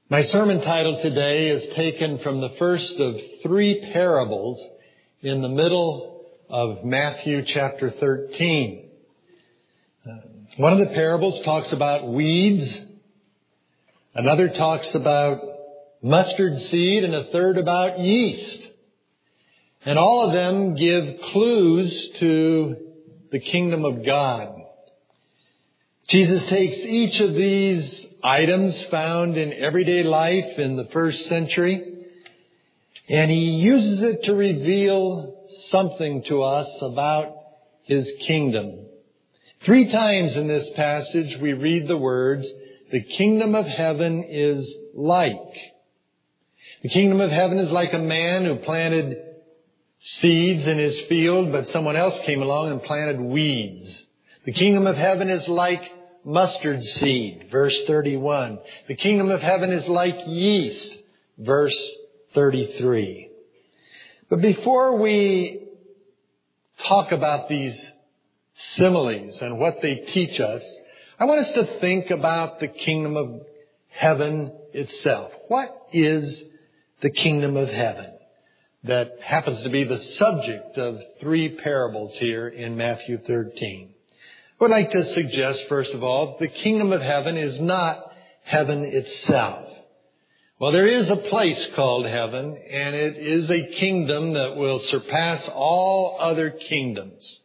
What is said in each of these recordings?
My sermon title today is taken from the first of three parables in the middle of Matthew chapter 13. One of the parables talks about weeds, another talks about mustard seed, and a third about yeast. And all of them give clues to the kingdom of God. Jesus takes each of these items found in everyday life in the first century, and he uses it to reveal something to us about his kingdom. 3 times in this passage we read the words, "The kingdom of heaven is like." The kingdom of heaven is like a man who planted seeds in his field, but someone else came along and planted weeds. The kingdom of heaven is like mustard seed, verse 31. The kingdom of heaven is like yeast, verse 33. But before we talk about these similes and what they teach us, I want us to think about the kingdom of heaven itself. What is the kingdom of heaven? That happens to be the subject of 3 parables here in Matthew 13. I would like to suggest, first of all, the kingdom of heaven is not heaven itself. Well, there is a place called heaven, and it is a kingdom that will surpass all other kingdoms.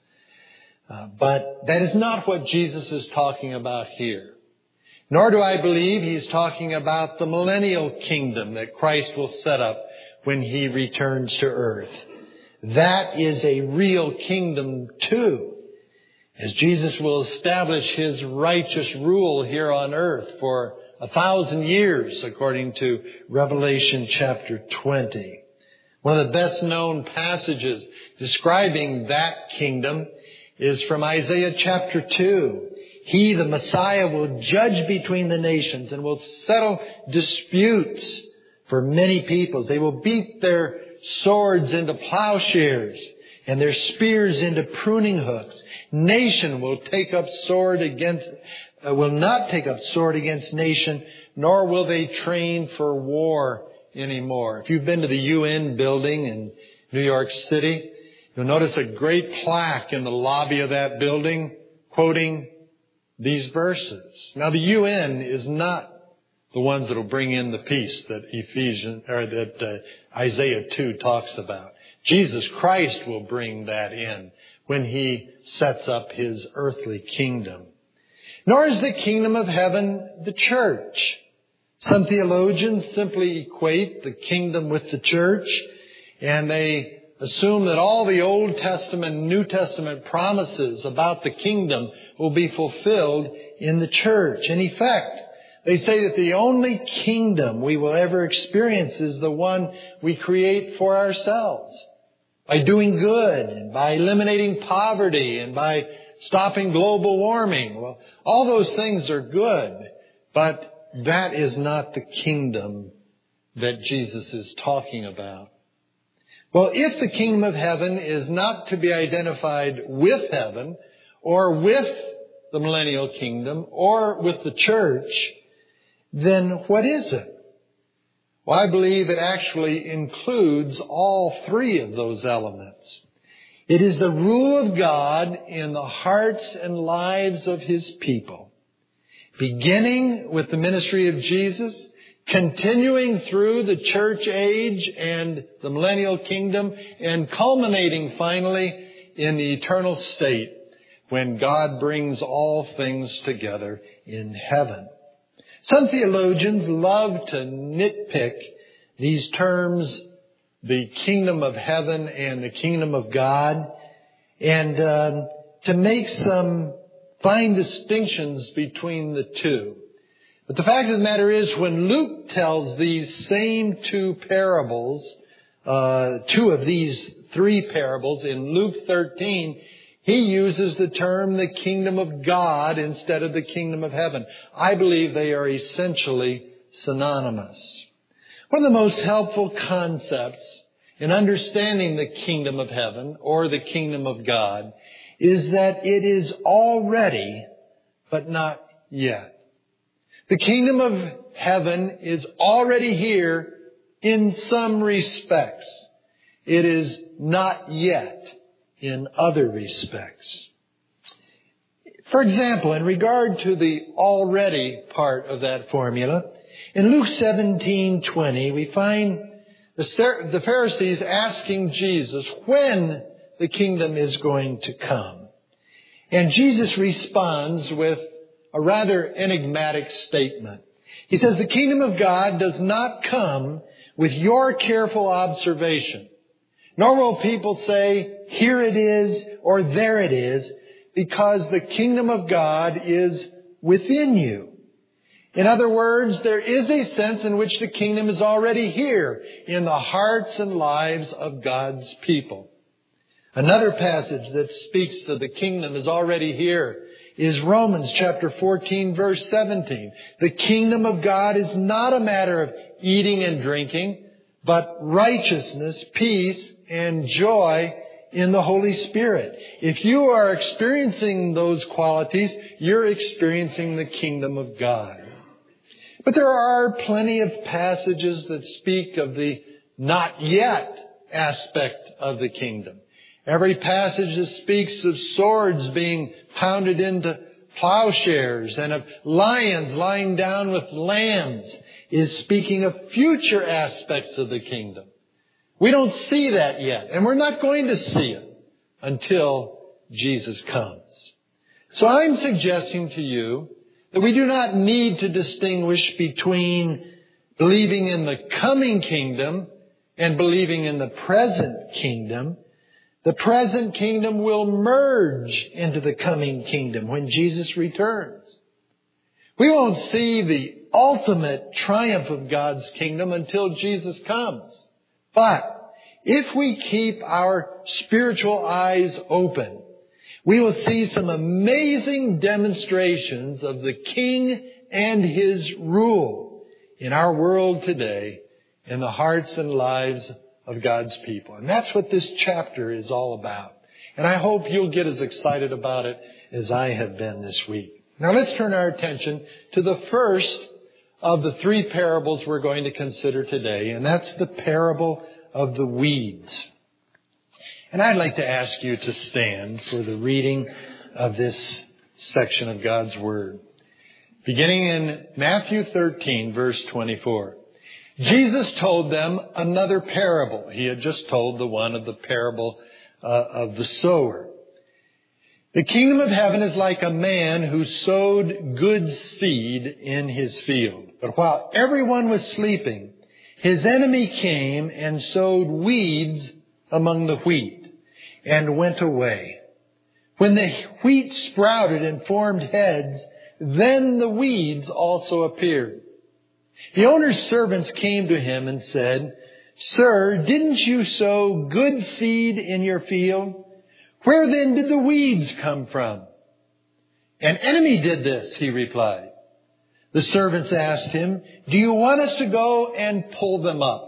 But that is not what Jesus is talking about here. Nor do I believe he's talking about the millennial kingdom that Christ will set up when he returns to earth. That is a real kingdom too, as Jesus will establish his righteous rule here on earth for 1,000 years, according to Revelation chapter 20. One of the best known passages describing that kingdom is from Isaiah chapter 2. He, the Messiah, will judge between the nations and will settle disputes for many peoples. They will beat their swords into plowshares and their spears into pruning hooks. Nation will not take up sword against nation, nor will they train for war anymore. If you've been to the UN building in New York City, you'll notice a great plaque in the lobby of that building quoting these verses. Now, the UN is not the ones that will bring in the peace that Isaiah 2 talks about. Jesus Christ will bring that in when he sets up his earthly kingdom. Nor is the kingdom of heaven the church. Some theologians simply equate the kingdom with the church, and they assume that all the Old Testament and New Testament promises about the kingdom will be fulfilled in the church. In effect, they say that the only kingdom we will ever experience is the one we create for ourselves. By doing good, and by eliminating poverty, and by stopping global warming. Well, all those things are good, but that is not the kingdom that Jesus is talking about. Well, if the kingdom of heaven is not to be identified with heaven, or with the millennial kingdom, or with the church, then what is it? Well, I believe it actually includes all 3 of those elements. It is the rule of God in the hearts and lives of his people, beginning with the ministry of Jesus, continuing through the church age and the millennial kingdom, and culminating finally in the eternal state when God brings all things together in heaven. Some theologians love to nitpick these terms, the kingdom of heaven and the kingdom of God, and to make some fine distinctions between the two. But the fact of the matter is, when Luke tells these same 2 parables, 2 of these 3 parables in Luke 13, he uses the term the kingdom of God instead of the kingdom of heaven. I believe they are essentially synonymous. One of the most helpful concepts in understanding the kingdom of heaven or the kingdom of God is that it is already, but not yet. The kingdom of heaven is already here in some respects. It is not yet in other respects. For example, in regard to the already part of that formula, in Luke 17:20, we find the Pharisees asking Jesus when the kingdom is going to come. And Jesus responds with a rather enigmatic statement. He says, the kingdom of God does not come with your careful observation. Nor will people say, here it is or there it is, because the kingdom of God is within you. In other words, there is a sense in which the kingdom is already here in the hearts and lives of God's people. Another passage that speaks of the kingdom is already here is Romans chapter 14, verse 17. The kingdom of God is not a matter of eating and drinking, but righteousness, peace, and joy in the Holy Spirit. If you are experiencing those qualities, you're experiencing the kingdom of God. But there are plenty of passages that speak of the not yet aspect of the kingdom. Every passage that speaks of swords being pounded into plowshares and of lions lying down with lambs is speaking of future aspects of the kingdom. We don't see that yet, and we're not going to see it until Jesus comes. So I'm suggesting to you that we do not need to distinguish between believing in the coming kingdom and believing in the present kingdom. The present kingdom will merge into the coming kingdom when Jesus returns. We won't see the ultimate triumph of God's kingdom until Jesus comes. But if we keep our spiritual eyes open, we will see some amazing demonstrations of the King and His rule in our world today, in the hearts and lives of God's people. And that's what this chapter is all about. And I hope you'll get as excited about it as I have been this week. Now let's turn our attention to the first of the three parables we're going to consider today, and that's the parable of the weeds. And I'd like to ask you to stand for the reading of this section of God's Word. Beginning in Matthew 13, verse 24. Jesus told them another parable. He had just told the one of the parable of the sower. The kingdom of heaven is like a man who sowed good seed in his field. But while everyone was sleeping, his enemy came and sowed weeds among the wheat and went away. When the wheat sprouted and formed heads, then the weeds also appeared. The owner's servants came to him and said, "Sir, didn't you sow good seed in your field? Where then did the weeds come from?" "An enemy did this," he replied. The servants asked him, "Do you want us to go and pull them up?"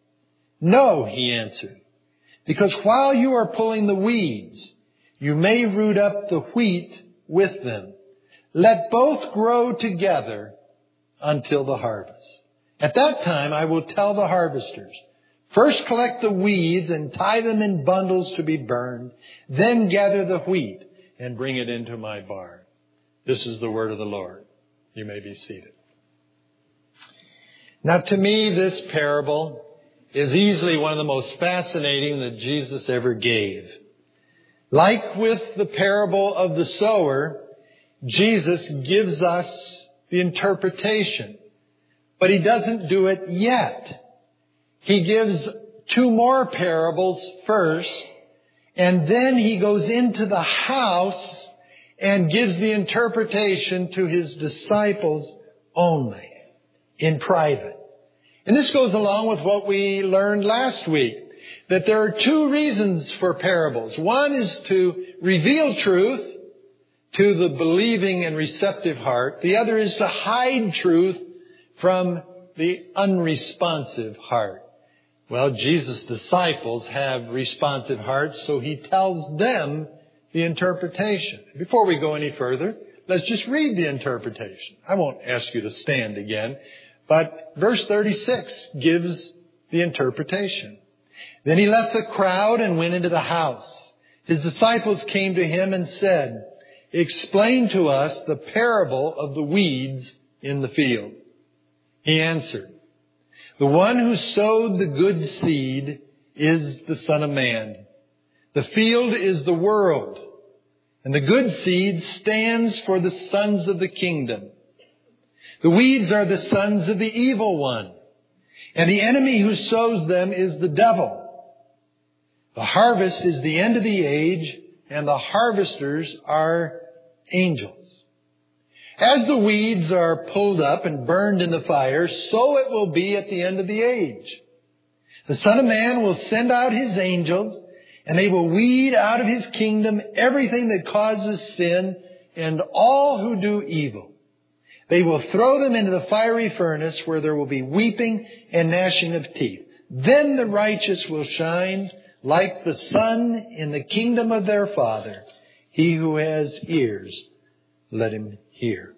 "No," he answered, "because while you are pulling the weeds, you may root up the wheat with them. Let both grow together until the harvest. At that time I will tell the harvesters, first collect the weeds and tie them in bundles to be burned, then gather the wheat and bring it into my barn." This is the word of the Lord. You may be seated. Now, to me, this parable is easily one of the most fascinating that Jesus ever gave. Like with the parable of the sower, Jesus gives us the interpretation, but He doesn't do it yet. He gives two more parables first, and then He goes into the house and gives the interpretation to His disciples only, in private. And this goes along with what we learned last week, that there are two reasons for parables. One is to reveal truth to the believing and receptive heart. The other is to hide truth from the unresponsive heart. Well, Jesus' disciples have responsive hearts, so He tells them the interpretation. Before we go any further, Let's just read the interpretation. I won't ask you to stand again, but verse 36 gives the interpretation. Then he left the crowd and went into the house. His disciples came to him and said, "Explain to us the parable of the weeds in the field." He answered, "The one who sowed the good seed is the Son of Man. The field is the world, and the good seed stands for the sons of the kingdom. The weeds are the sons of the evil one, and the enemy who sows them is the devil. The harvest is the end of the age, and the harvesters are angels. As the weeds are pulled up and burned in the fire, so it will be at the end of the age. The Son of Man will send out his angels, and they will weed out of his kingdom everything that causes sin and all who do evil. They will throw them into the fiery furnace where there will be weeping and gnashing of teeth. Then the righteous will shine like the sun in the kingdom of their Father. He who has ears, let him hear."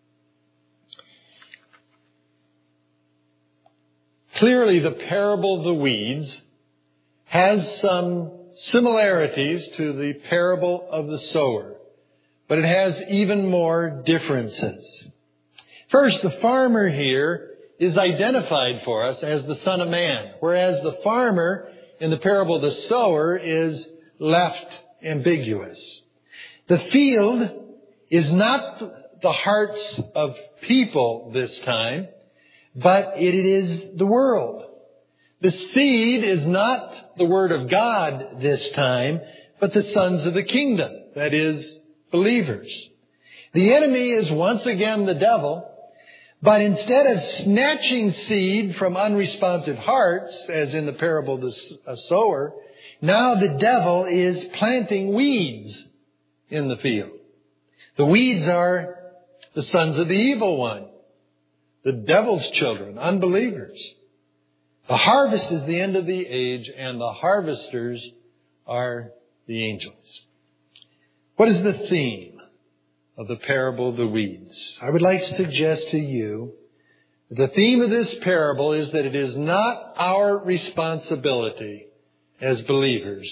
Clearly, the parable of the weeds has some similarities to the parable of the sower, but it has even more differences. First, the farmer here is identified for us as the Son of Man, whereas the farmer in the parable of the sower is left ambiguous. The field is not the hearts of people this time, but it is the world. The seed is not the Word of God this time, but the sons of the kingdom, that is, believers. The enemy is once again the devil, but instead of snatching seed from unresponsive hearts, as in the parable of the sower, now the devil is planting weeds in the field. The weeds are the sons of the evil one, the devil's children, unbelievers. The harvest is the end of the age, and the harvesters are the angels. What is the theme of the parable of the weeds? I would like to suggest to you the theme of this parable is that it is not our responsibility as believers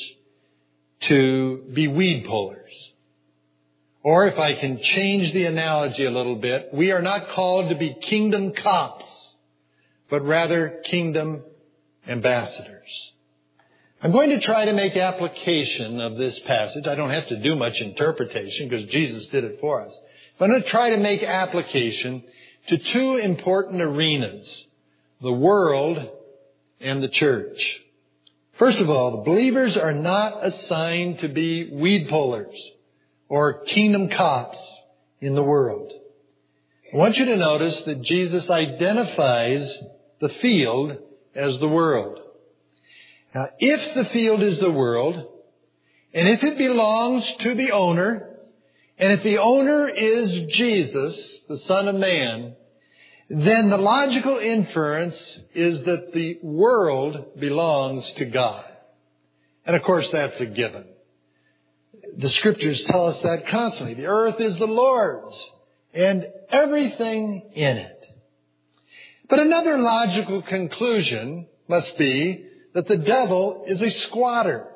to be weed pullers. Or if I can change the analogy a little bit, we are not called to be kingdom cops, but rather kingdom ambassadors. I'm going to try to make application of this passage. I don't have to do much interpretation because Jesus did it for us. But I'm going to try to make application to two important arenas, the world and the church. First of all, the believers are not assigned to be weed pullers or kingdom cops in the world. I want you to notice that Jesus identifies the field as the world. Now, if the field is the world, and if it belongs to the owner, and if the owner is Jesus, the Son of Man, then the logical inference is that the world belongs to God. And of course, that's a given. The Scriptures tell us that constantly. The earth is the Lord's, and everything in it. But another logical conclusion must be that the devil is a squatter.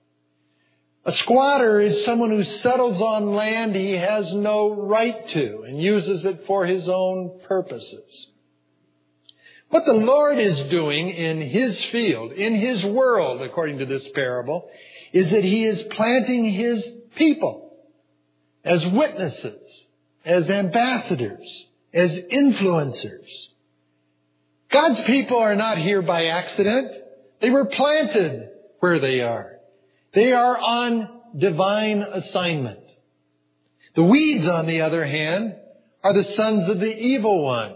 A squatter is someone who settles on land he has no right to and uses it for his own purposes. What the Lord is doing in His field, in His world, according to this parable, is that He is planting His people as witnesses, as ambassadors, as influencers. God's people are not here by accident. They were planted where they are. They are on divine assignment. The weeds, on the other hand, are the sons of the evil one.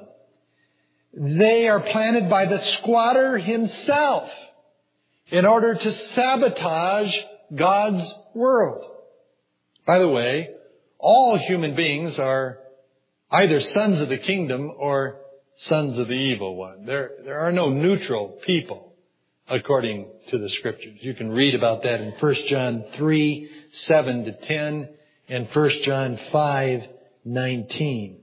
They are planted by the squatter himself in order to sabotage God's world. By the way, all human beings are either sons of the kingdom or sons of the evil one. There are no neutral people, according to the Scriptures. You can read about that in 1 John 3, 7 to 10, and 1 John 5, 19.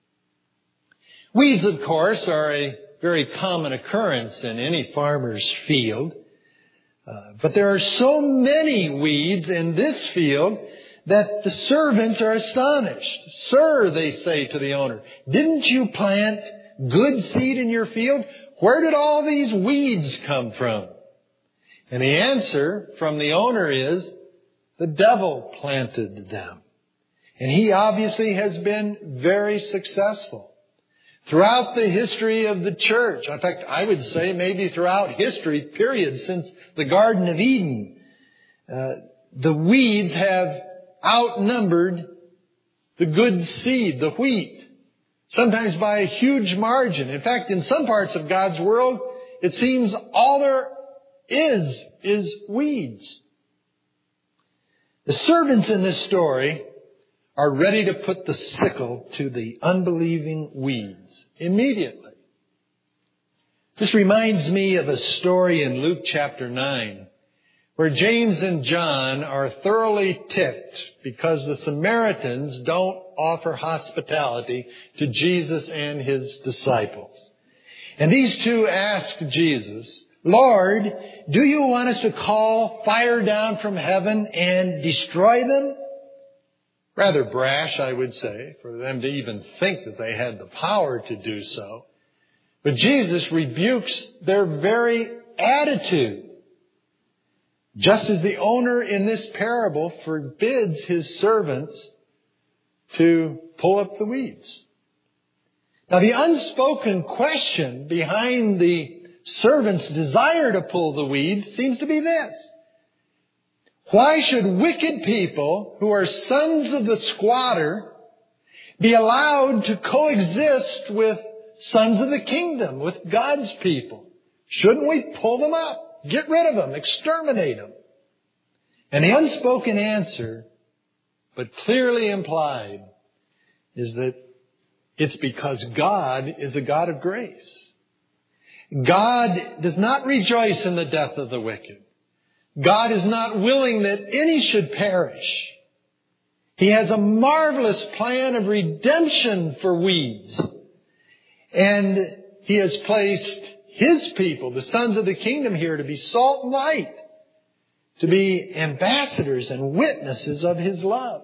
Weeds, of course, are a very common occurrence in any farmer's field. But there are so many weeds in this field that the servants are astonished. "Sir," they say to the owner, "didn't you plant good seed in your field? Where did all these weeds come from?" And the answer from the owner is, "The devil planted them." And he obviously has been very successful. Throughout the history of the church, in fact, I would say maybe throughout history, period, since the Garden of Eden, the weeds have outnumbered the good seed, the wheat, sometimes by a huge margin. In fact, in some parts of God's world, it seems all there is weeds. The servants in this story are ready to put the sickle to the unbelieving weeds immediately. This reminds me of a story in Luke chapter 9, where James and John are thoroughly ticked because the Samaritans don't offer hospitality to Jesus and his disciples. And these two ask Jesus, "Lord, do you want us to call fire down from heaven and destroy them?" Rather brash, I would say, for them to even think that they had the power to do so. But Jesus rebukes their very attitude, just as the owner in this parable forbids his servants to pull up the weeds. Now, the unspoken question behind the servant's desire to pull the weeds seems to be this: why should wicked people who are sons of the squatter be allowed to coexist with sons of the kingdom, with God's people? Shouldn't we pull them up, get rid of them, exterminate them? And the unspoken answer, but clearly implied, is that it's because God is a God of grace. God does not rejoice in the death of the wicked. God is not willing that any should perish. He has a marvelous plan of redemption for weeds. And He has placed His people, the sons of the kingdom, here to be salt and light, to be ambassadors and witnesses of His love.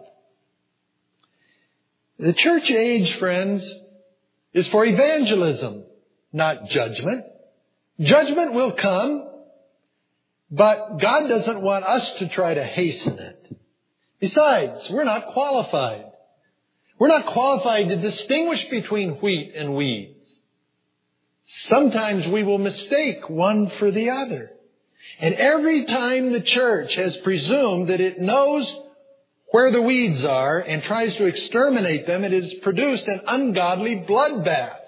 The church age, friends, is for evangelism, not judgment. Judgment will come, but God doesn't want us to try to hasten it. Besides, we're not qualified. We're not qualified to distinguish between wheat and weeds. Sometimes we will mistake one for the other. And every time the church has presumed that it knows where the weeds are and tries to exterminate them, it has produced an ungodly bloodbath.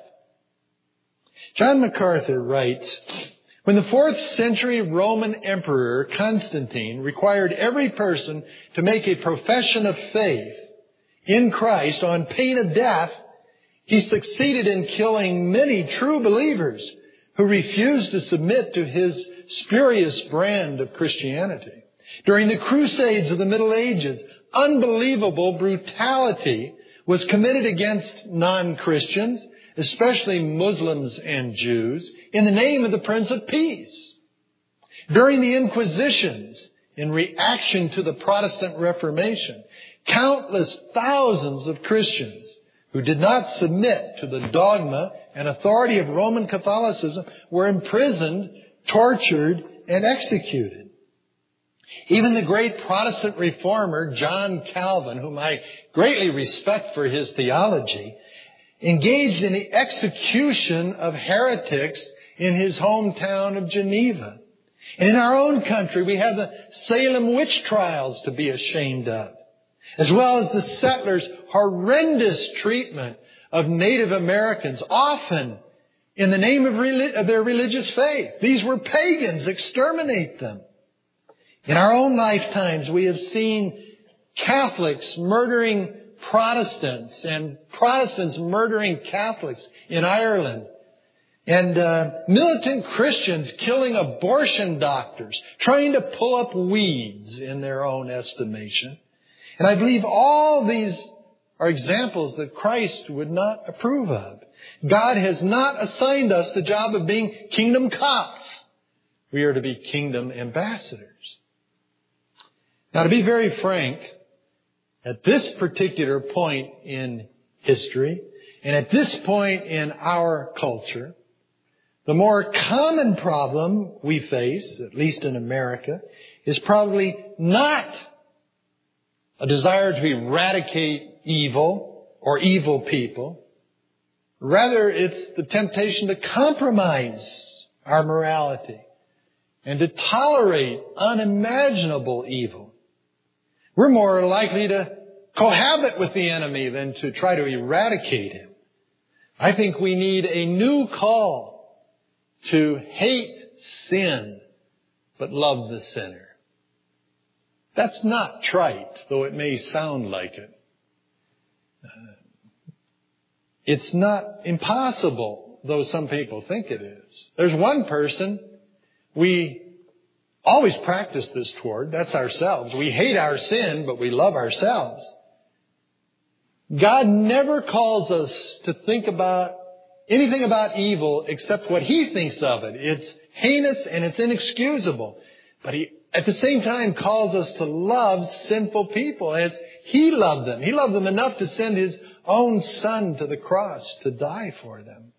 John MacArthur writes, when the 4th century Roman Emperor Constantine required every person to make a profession of faith in Christ on pain of death, he succeeded in killing many true believers who refused to submit to his spurious brand of Christianity. During the Crusades of the Middle Ages, unbelievable brutality was committed against non-Christians, especially Muslims and Jews, in the name of the Prince of Peace. During the Inquisitions, in reaction to the Protestant Reformation, countless thousands of Christians who did not submit to the dogma and authority of Roman Catholicism were imprisoned, tortured, and executed. Even the great Protestant reformer John Calvin, whom I greatly respect for his theology, engaged in the execution of heretics in his hometown of Geneva. And in our own country, we have the Salem witch trials to be ashamed of, as well as the settlers' horrendous treatment of Native Americans, often in the name of their religious faith. These were pagans. Exterminate them. In our own lifetimes, we have seen Catholics murdering Protestants and Protestants murdering Catholics in Ireland, and militant Christians killing abortion doctors, trying to pull up weeds in their own estimation. And I believe all these are examples that Christ would not approve of. God has not assigned us the job of being kingdom cops. We are to be kingdom ambassadors. Now, to be very frank, at this particular point in history, and at this point in our culture, the more common problem we face, at least in America, is probably not a desire to eradicate evil or evil people. Rather, it's the temptation to compromise our morality and to tolerate unimaginable evil. We're more likely to cohabit with the enemy than to try to eradicate him. I think we need a new call to hate sin, but love the sinner. That's not trite, though it may sound like it. It's not impossible, though some people think it is. There's one person we always practice this toward. That's ourselves. We hate our sin, but we love ourselves. God never calls us to think about anything about evil except what He thinks of it. It's heinous and it's inexcusable. But He, at the same time, calls us to love sinful people as He loved them. He loved them enough to send His own Son to the cross to die for them.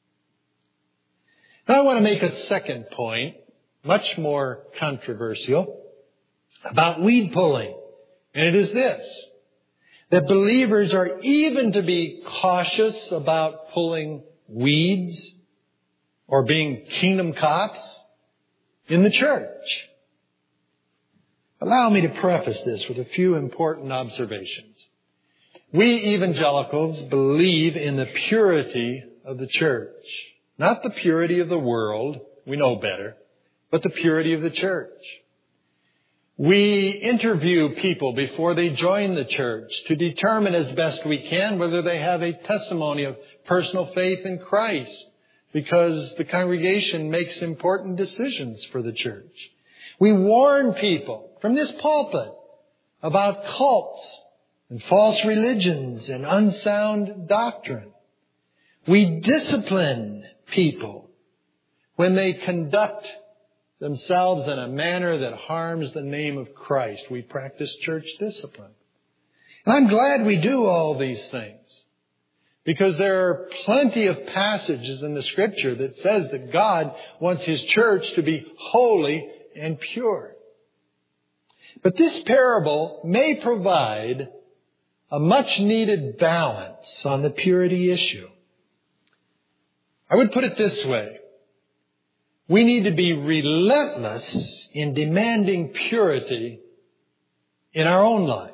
Now I want to make a second point, much more controversial, about weed pulling. And it is this: that believers are even to be cautious about pulling weeds or being kingdom cops in the church. Allow me to preface this with a few important observations. We evangelicals believe in the purity of the church. Not the purity of the world, we know better, but the purity of the church. We interview people before they join the church to determine as best we can whether they have a testimony of personal faith in Christ, because the congregation makes important decisions for the church. We warn people from this pulpit about cults and false religions and unsound doctrine. We discipline people when they conduct themselves in a manner that harms the name of Christ. We practice church discipline. And I'm glad we do all these things, because there are plenty of passages in the Scripture that says that God wants His church to be holy and pure. But this parable may provide a much needed balance on the purity issue. I would put it this way: we need to be relentless in demanding purity in our own lives.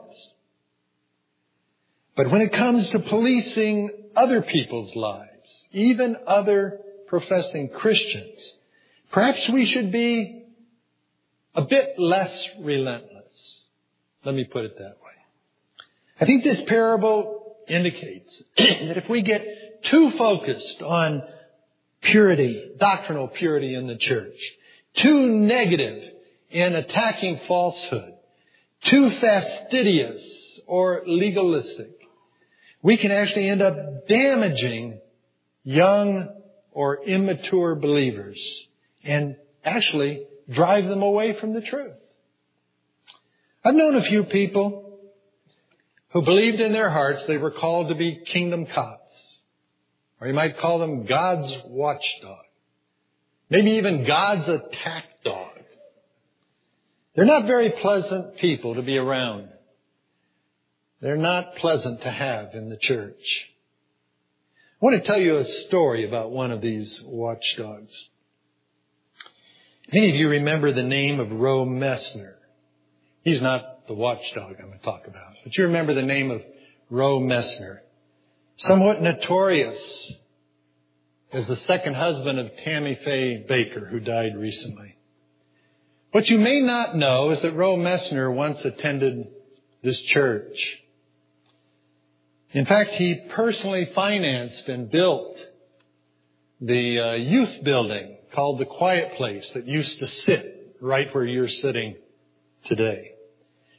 But when it comes to policing other people's lives, even other professing Christians, perhaps we should be a bit less relentless. Let me put it that way. I think this parable indicates that if we get too focused on purity, doctrinal purity in the church, too negative in attacking falsehood, too fastidious or legalistic, we can actually end up damaging young or immature believers and actually drive them away from the truth. I've known a few people who believed in their hearts they were called to be kingdom cops. Or you might call them God's watchdog. Maybe even God's attack dog. They're not very pleasant people to be around. They're not pleasant to have in the church. I want to tell you a story about one of these watchdogs. Many of you remember the name of Roe Messner. He's not the watchdog I'm going to talk about, but you remember the name of Roe Messner. Somewhat notorious as the second husband of Tammy Faye Baker, who died recently. What you may not know is that Roe Messner once attended this church. In fact, he personally financed and built the youth building called the Quiet Place that used to sit right where you're sitting today.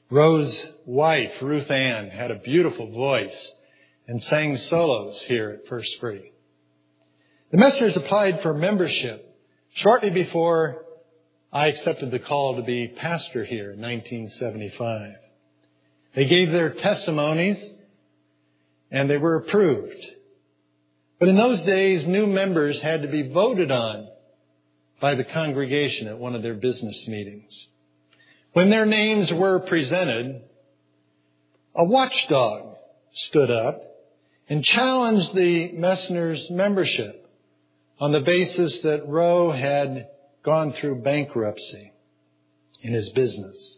Roe's wife, Ruth Ann, had a beautiful voice and sang solos here at First Free. The Messners applied for membership shortly before I accepted the call to be pastor here in 1975. They gave their testimonies and they were approved. But in those days, new members had to be voted on by the congregation at one of their business meetings. When their names were presented, a watchdog stood up and challenged the Messners' membership on the basis that Roe had gone through bankruptcy in his business.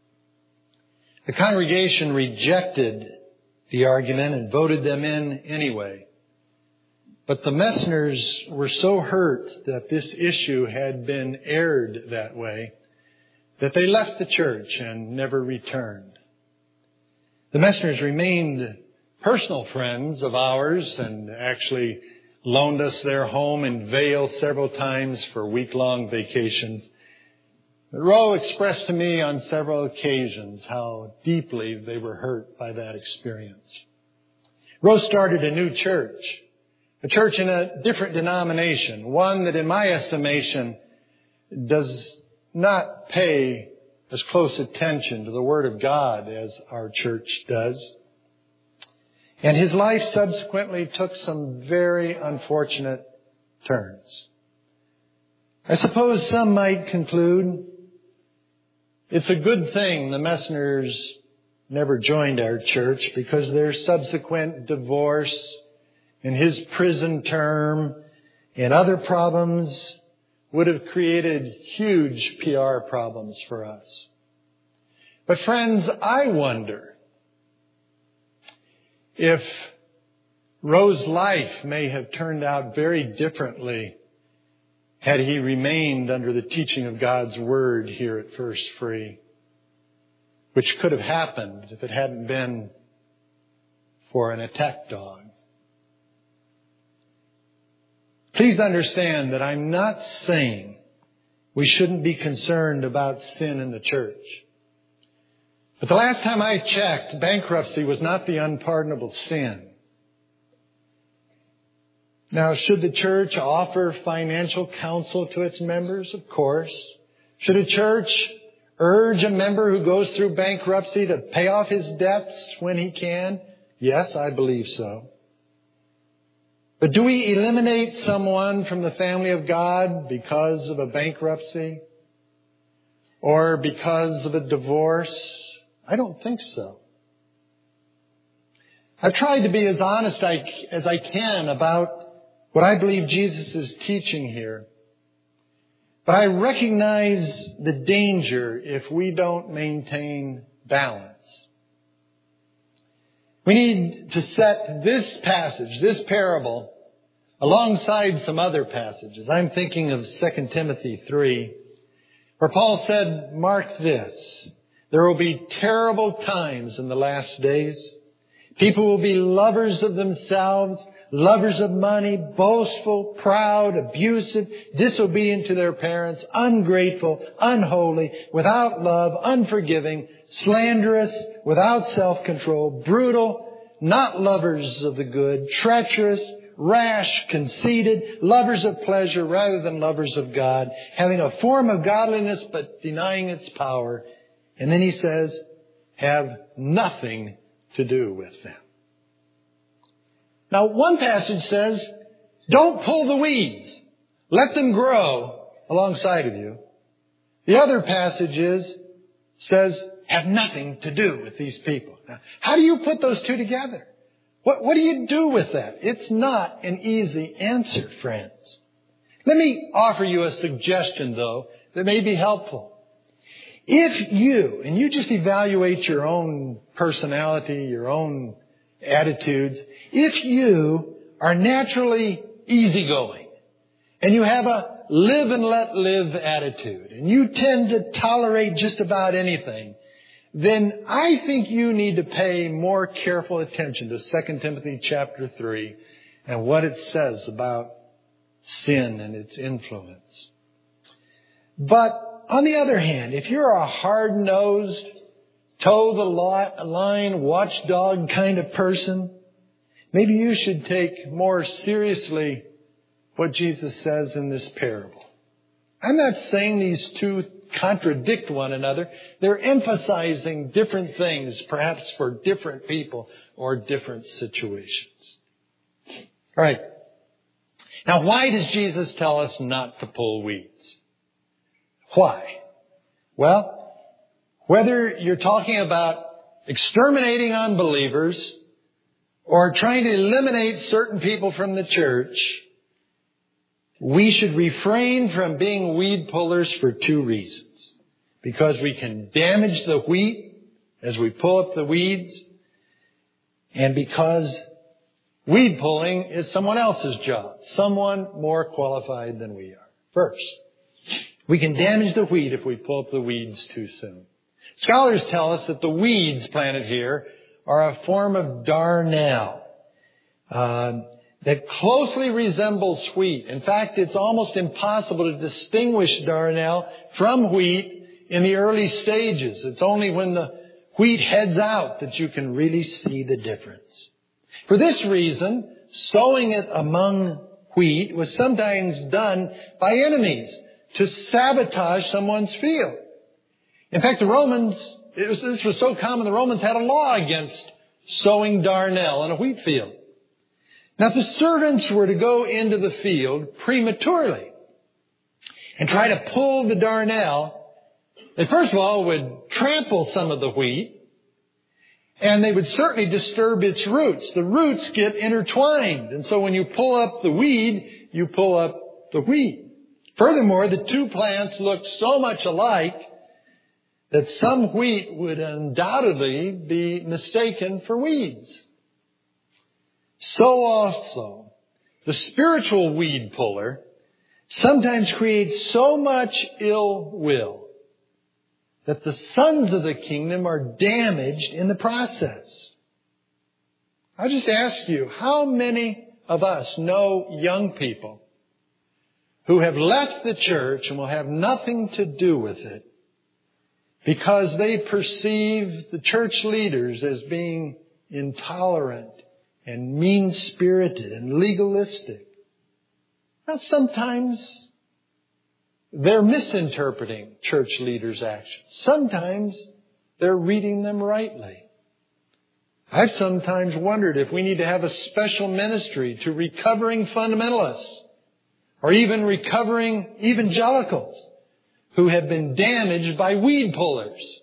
The congregation rejected the argument and voted them in anyway. But the Messners were so hurt that this issue had been aired that way that they left the church and never returned. The Messners remained personal friends of ours and actually loaned us their home in Vail several times for week-long vacations. But Roe expressed to me on several occasions how deeply they were hurt by that experience. Roe started a new church, a church in a different denomination, one that in my estimation does not pay as close attention to the Word of God as our church does. And his life subsequently took some very unfortunate turns. I suppose some might conclude it's a good thing the Messners never joined our church because their subsequent divorce and his prison term and other problems would have created huge PR problems for us. But friends, I wonder if Roe's life may have turned out very differently had he remained under the teaching of God's Word here at First Free, which could have happened if it hadn't been for an attack dog. Please understand that I'm not saying we shouldn't be concerned about sin in the church. But the last time I checked, bankruptcy was not the unpardonable sin. Now, should the church offer financial counsel to its members? Of course. Should a church urge a member who goes through bankruptcy to pay off his debts when he can? Yes, I believe so. But do we eliminate someone from the family of God because of a bankruptcy or because of a divorce? I don't think so. I've tried to be as honest as I can about what I believe Jesus is teaching here. But I recognize the danger if we don't maintain balance. We need to set this passage, this parable, alongside some other passages. I'm thinking of 2 Timothy 3, where Paul said, mark this, there will be terrible times in the last days. People will be lovers of themselves, lovers of money, boastful, proud, abusive, disobedient to their parents, ungrateful, unholy, without love, unforgiving, slanderous, without self-control, brutal, not lovers of the good, treacherous, rash, conceited, lovers of pleasure rather than lovers of God, having a form of godliness but denying its power. And then he says, have nothing to do with them. Now, one passage says, don't pull the weeds. Let them grow alongside of you. The other passage says, have nothing to do with these people. Now, how do you put those two together? What do you do with that? It's not an easy answer, friends. Let me offer you a suggestion, though, that may be helpful. If you, and you just evaluate your own personality, your own attitudes, if you are naturally easygoing and you have a live and let live attitude and you tend to tolerate just about anything, then I think you need to pay more careful attention to 2 Timothy chapter 3 and what it says about sin and its influence. But on the other hand, if you're a hard-nosed, toe the line, watchdog kind of person, maybe you should take more seriously what Jesus says in this parable. I'm not saying these two contradict one another. They're emphasizing different things, perhaps for different people or different situations. All right. Now, why does Jesus tell us not to pull weeds? Why? Well, whether you're talking about exterminating unbelievers or trying to eliminate certain people from the church, we should refrain from being weed pullers for two reasons. Because we can damage the wheat as we pull up the weeds, and because weed pulling is someone else's job, someone more qualified than we are. First, we can damage the wheat if we pull up the weeds too soon. Scholars tell us that the weeds planted here are a form of darnel that closely resembles wheat. In fact, it's almost impossible to distinguish darnel from wheat in the early stages. It's only when the wheat heads out that you can really see the difference. For this reason, sowing it among wheat was sometimes done by enemies to sabotage someone's field. In fact, the Romans, this was so common, the Romans had a law against sowing darnel in a wheat field. Now, if the servants were to go into the field prematurely and try to pull the darnel, they first of all would trample some of the wheat, and they would certainly disturb its roots. The roots get intertwined, and so when you pull up the weed, you pull up the wheat. Furthermore, the two plants look so much alike that some wheat would undoubtedly be mistaken for weeds. So also, the spiritual weed puller sometimes creates so much ill will that the sons of the kingdom are damaged in the process. I'll just ask you, how many of us know young people who have left the church and will have nothing to do with it because they perceive the church leaders as being intolerant and mean-spirited and legalistic? Now, sometimes they're misinterpreting church leaders' actions. Sometimes they're reading them rightly. I've sometimes wondered if we need to have a special ministry to recovering fundamentalists or even recovering evangelicals who have been damaged by weed pullers.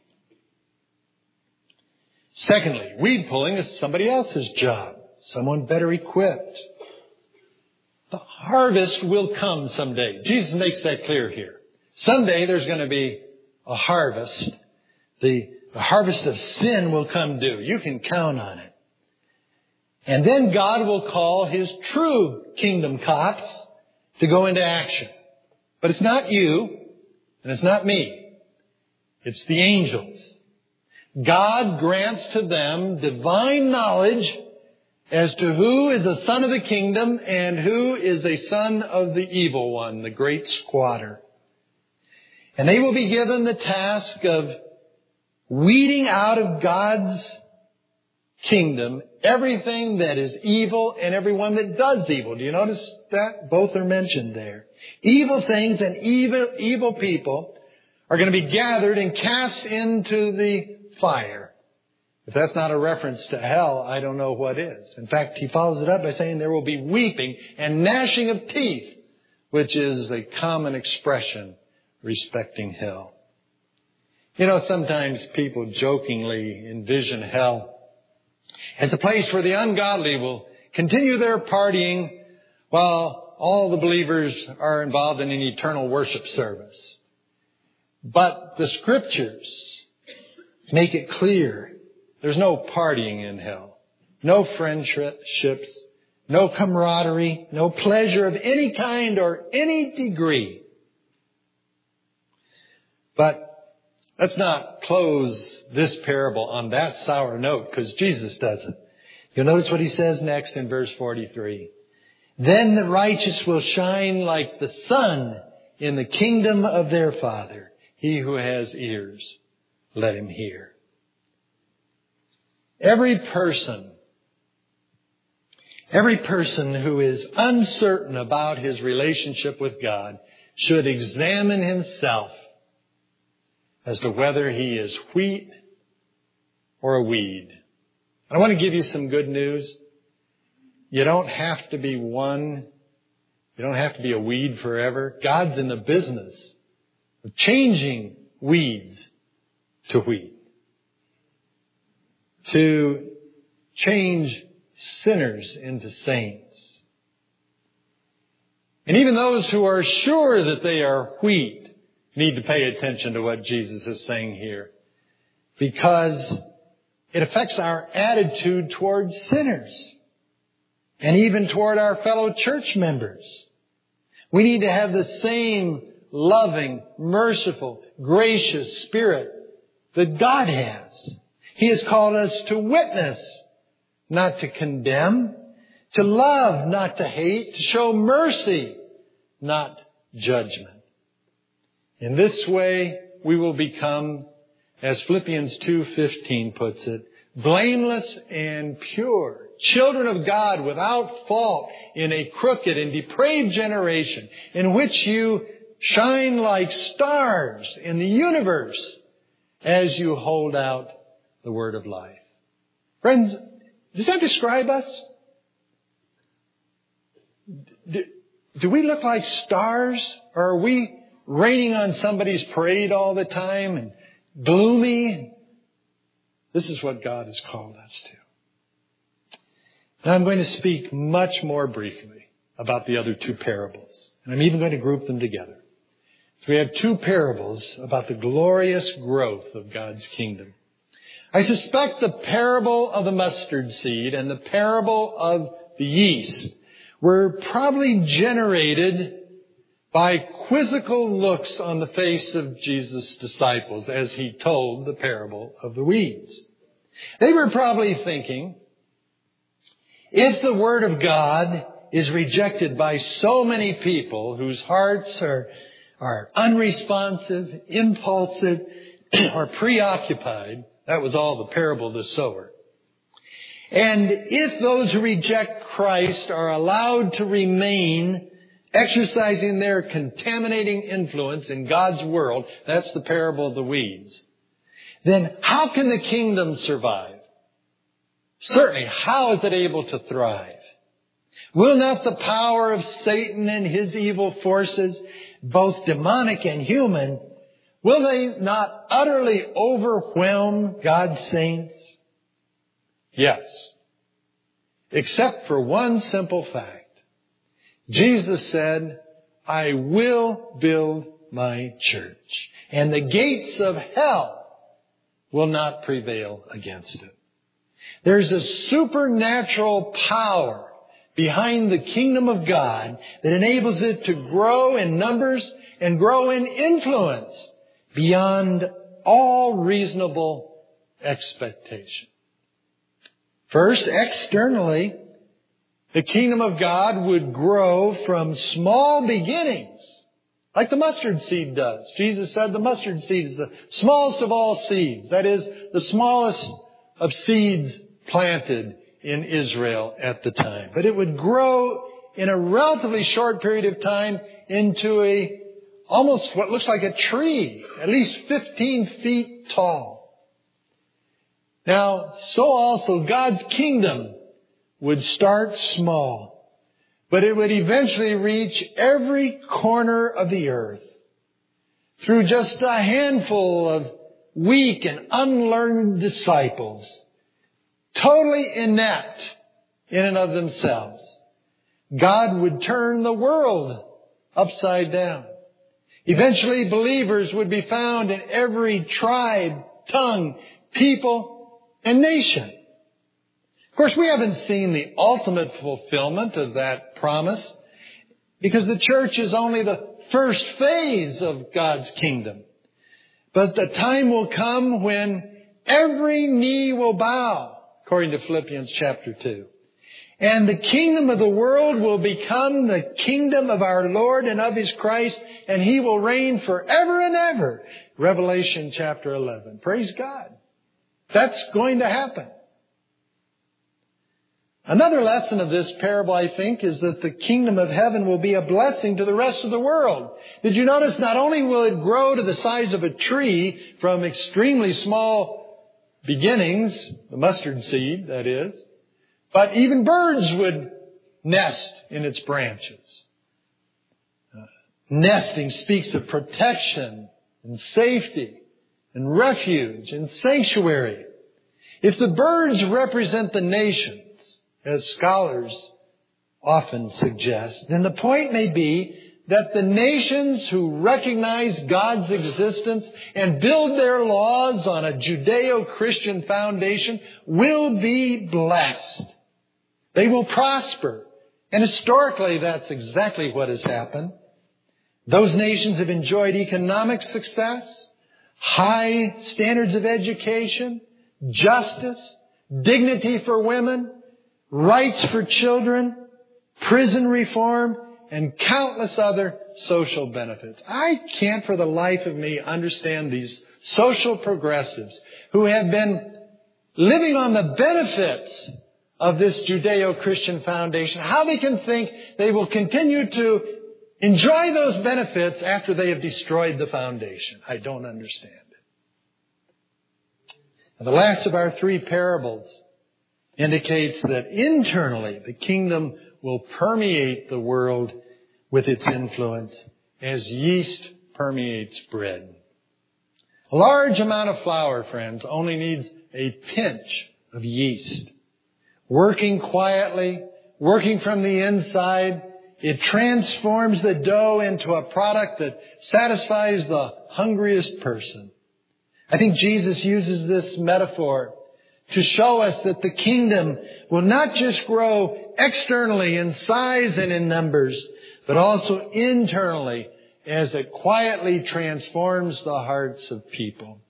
Secondly, weed pulling is somebody else's job, someone better equipped. The harvest will come someday. Jesus makes that clear here. Someday there's going to be a harvest. The harvest of sin will come due. You can count on it. And then God will call His true kingdom cops to go into action. But it's not you, and it's not me. It's the angels. God grants to them divine knowledge as to who is a son of the kingdom and who is a son of the evil one, the great squatter. And they will be given the task of weeding out of God's kingdom everything that is evil and everyone that does evil. Do you notice that? Both are mentioned there. Evil things and evil people are going to be gathered and cast into the fire. If that's not a reference to hell, I don't know what is. In fact, he follows it up by saying there will be weeping and gnashing of teeth, which is a common expression respecting hell. You know, sometimes people jokingly envision hell as the place where the ungodly will continue their partying while all the believers are involved in an eternal worship service. But the Scriptures make it clear there's no partying in hell, no friendships, no camaraderie, no pleasure of any kind or any degree. But let's not close this parable on that sour note, because Jesus doesn't. You'll notice what He says next in verse 43. Then the righteous will shine like the sun in the kingdom of their Father. He who has ears, let him hear. Every person who is uncertain about his relationship with God should examine himself as to whether he is wheat or a weed. I want to give you some good news. You don't have to be one. You don't have to be a weed forever. God's in the business of changing weeds to wheat, to change sinners into saints. And even those who are sure that they are wheat need to pay attention to what Jesus is saying here, because it affects our attitude towards sinners and even toward our fellow church members. We need to have the same loving, merciful, gracious spirit that God has. He has called us to witness, not to condemn, to love, not to hate, to show mercy, not judgment. In this way, we will become, as Philippians 2:15 puts it, blameless and pure, children of God without fault in a crooked and depraved generation, in which you shine like stars in the universe as you hold out the word of life. Friends, does that describe us? Do we look like stars, or are we raining on somebody's parade all the time and gloomy? This is what God has called us to. Now I'm going to speak much more briefly about the other two parables. And I'm even going to group them together. So we have two parables about the glorious growth of God's kingdom. I suspect the parable of the mustard seed and the parable of the yeast were probably generated by quizzical looks on the face of Jesus' disciples as he told the parable of the weeds. They were probably thinking, if the Word of God is rejected by so many people whose hearts are unresponsive, impulsive, or preoccupied, that was all the parable of the sower. And if those who reject Christ are allowed to remain exercising their contaminating influence in God's world, that's the parable of the weeds, then how can the kingdom survive? Certainly, how is it able to thrive? Will not the power of Satan and his evil forces, both demonic and human, will they not utterly overwhelm God's saints? Yes, except for one simple fact. Jesus said, I will build my church, and the gates of hell will not prevail against it. There's a supernatural power behind the kingdom of God that enables it to grow in numbers and grow in influence beyond all reasonable expectation. First, externally, the kingdom of God would grow from small beginnings, like the mustard seed does. Jesus said the mustard seed is the smallest of all seeds. That is, the smallest of seeds planted in Israel at the time. But it would grow in a relatively short period of time into almost what looks like a tree, at least 15 feet tall. Now, so also God's kingdom would start small, but it would eventually reach every corner of the earth through just a handful of weak and unlearned disciples, totally inept in and of themselves. God would turn the world upside down. Eventually, believers would be found in every tribe, tongue, people, and nation. Of course, we haven't seen the ultimate fulfillment of that promise because the church is only the first phase of God's kingdom. But the time will come when every knee will bow, according to Philippians chapter 2. And the kingdom of the world will become the kingdom of our Lord and of His Christ, and He will reign forever and ever. Revelation chapter 11. Praise God. That's going to happen. Another lesson of this parable, I think, is that the kingdom of heaven will be a blessing to the rest of the world. Did you notice not only will it grow to the size of a tree from extremely small beginnings, the mustard seed, that is, but even birds would nest in its branches. Nesting speaks of protection and safety and refuge and sanctuary. If the birds represent the nations, as scholars often suggest, then the point may be that the nations who recognize God's existence and build their laws on a Judeo-Christian foundation will be blessed. They will prosper. And historically, that's exactly what has happened. Those nations have enjoyed economic success, high standards of education, justice, dignity for women, rights for children, prison reform, and countless other social benefits. I can't for the life of me understand these social progressives who have been living on the benefits of this Judeo-Christian foundation, how they can think they will continue to enjoy those benefits after they have destroyed the foundation. I don't understand it. Now, the last of our three parables indicates that internally the kingdom will permeate the world with its influence as yeast permeates bread. A large amount of flour, friends, only needs a pinch of yeast. Working quietly, working from the inside, it transforms the dough into a product that satisfies the hungriest person. I think Jesus uses this metaphor to show us that the kingdom will not just grow externally in size and in numbers, but also internally as it quietly transforms the hearts of people.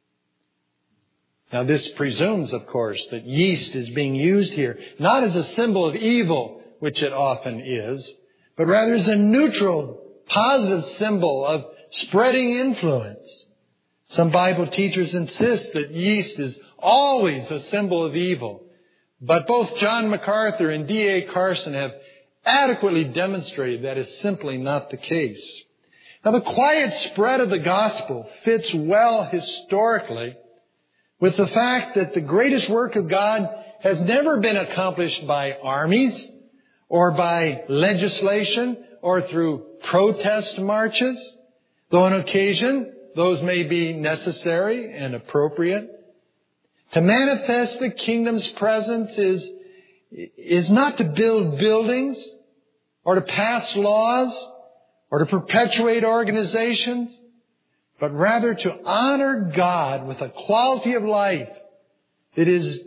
Now, this presumes, of course, that yeast is being used here, not as a symbol of evil, which it often is, but rather as a neutral, positive symbol of spreading influence. Some Bible teachers insist that yeast is always a symbol of evil. But both John MacArthur and D.A. Carson have adequately demonstrated that is simply not the case. Now, the quiet spread of the gospel fits well historically with the fact that the greatest work of God has never been accomplished by armies or by legislation or through protest marches, though on occasion those may be necessary and appropriate. To manifest the kingdom's presence is not to build buildings or to pass laws or to perpetuate organizations, but rather to honor God with a quality of life that is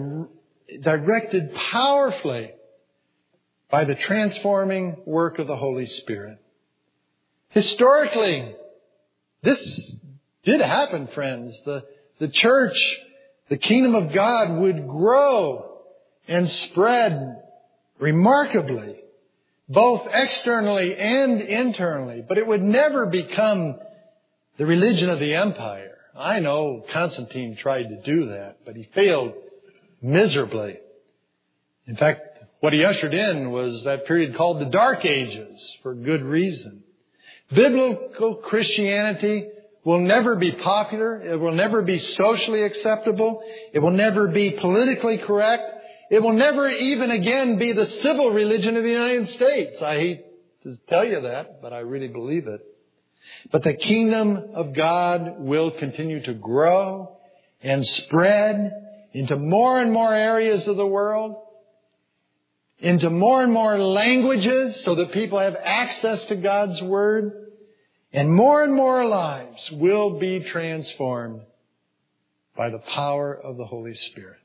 directed powerfully by the transforming work of the Holy Spirit. Historically, this did happen, friends. The church, the kingdom of God would grow and spread remarkably, both externally and internally, but it would never become the religion of the empire. I know Constantine tried to do that, but he failed miserably. In fact, what he ushered in was that period called the Dark Ages, for good reason. Biblical Christianity will never be popular. It will never be socially acceptable. It will never be politically correct. It will never even again be the civil religion of the United States. I hate to tell you that, but I really believe it. But the kingdom of God will continue to grow and spread into more and more areas of the world, into more and more languages so that people have access to God's Word, and more lives will be transformed by the power of the Holy Spirit.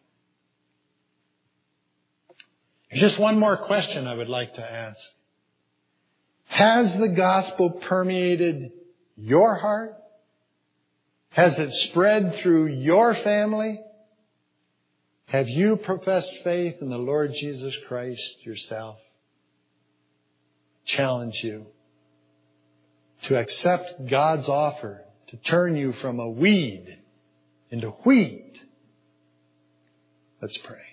There's just one more question I would like to ask. Has the gospel permeated your heart? Has it spread through your family? Have you professed faith in the Lord Jesus Christ yourself? Challenge you to accept God's offer to turn you from a weed into wheat. Let's pray.